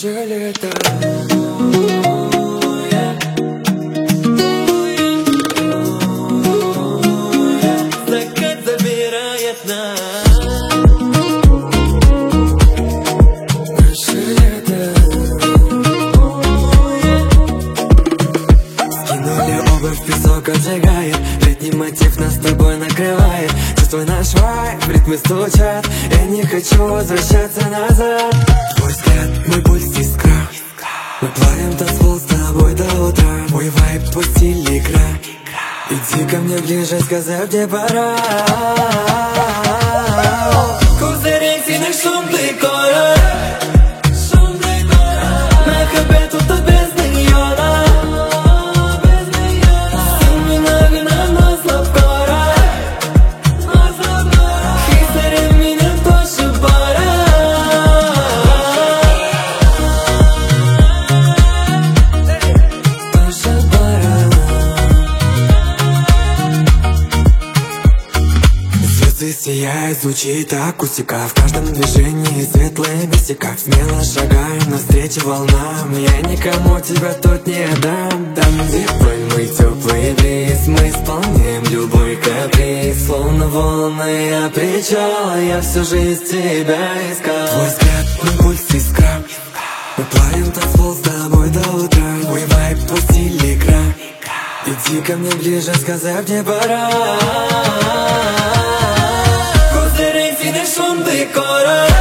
Наше лето. Закат забирает нас. Наше лето. Скинули обувь, песок обжигает. Летний мотив нас с тобой накрывает. Чувствуй наш вайб, ритмы стучат. Я не хочу возвращаться назад. Твой взгляд, мой пульс, искра. Мы плавим танцпол с тобой до утра. Мой вайб, твой стиль, игра. Иди ко мне ближе, сказать мне пора. Кузерей, сильный шум декора. На хабе тут без неона. Сильно вина, но слабкора. Хисари меня тоже пора. Тоже пора. Звезды сияют, звучит акустика. В каждом движении светлые бесика. Смело шагаем навстречу волнам. Я никому тебя тут не отдам. Там, где твой теплый бриз, мы исполняем любой каприз. Словно волны от причала, я всю жизнь тебя искал. Твой взгляд, мой пульс, искра. Мы плавим танцпол с тобой до утра. Мой вайб, твой стиль, игра. Иди ко мне ближе, сказать мне пора. Кузерей, сильный шум декора.